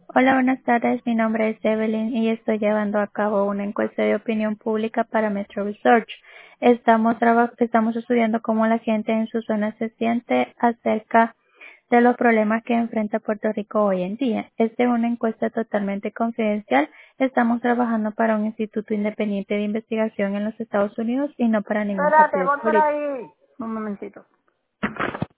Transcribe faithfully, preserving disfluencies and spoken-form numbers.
Hola, buenas tardes. Mi nombre es Evelyn y estoy llevando a cabo una encuesta de opinión pública para Metro Research. Estamos, traba- estamos estudiando cómo la gente en su zona se siente acerca de los problemas que enfrenta Puerto Rico hoy en día. Esta es una encuesta totalmente confidencial. Estamos trabajando para un instituto independiente de investigación en los Estados Unidos y no para ningún Espérate, partido voy por político. ahí. Un momentito.